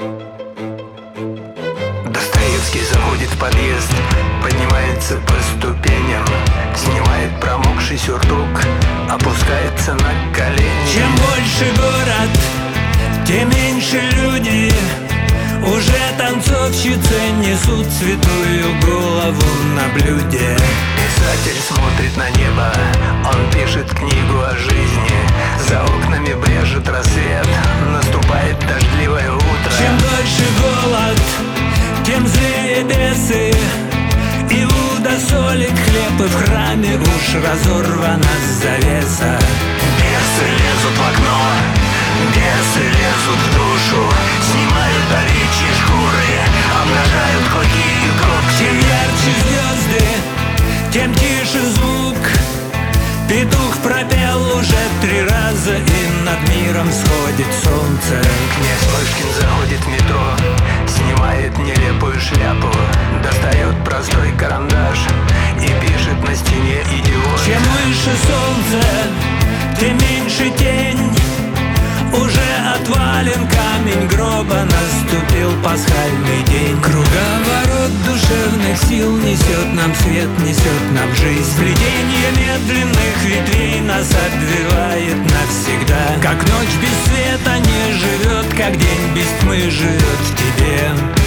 Достоевский заходит в подъезд, поднимается по ступеням, снимает промокший сюртук, опускается на колени. Чем больше город, тем меньше люди. Уже танцовщицы несут святую голову на блюде. Писатель смотрит на небо, он пишет книгу о жизни. За окнами брежет рассвет, наступает дождливое утро. Чем дольше голод, тем злее бесы. Иуда солит хлеб, и в храме уж разорвана завеса. Бесы лезут в окно, бесы лезут в душу, снимают овечьи шкуры, обнажают клыки и когти. Чем ярче звезды, тем тише звук. Петух пропел уже 3 раза, и над миром сходит солнце. Князь Мышкин заходит в метро, снимает нелепую шляпу, достает простой карандаш и пишет на стене «Идиот». Чем выше солнце, тем меньше тень. Уже отвален камень гроба, наступил пасхальный день. Круговорот душевных сил несет нам свет, несет нам жизнь. Плетение медленных ветвей нас обвивает навсегда. Как ночь без света не живет, как день без тьмы живет в тебе.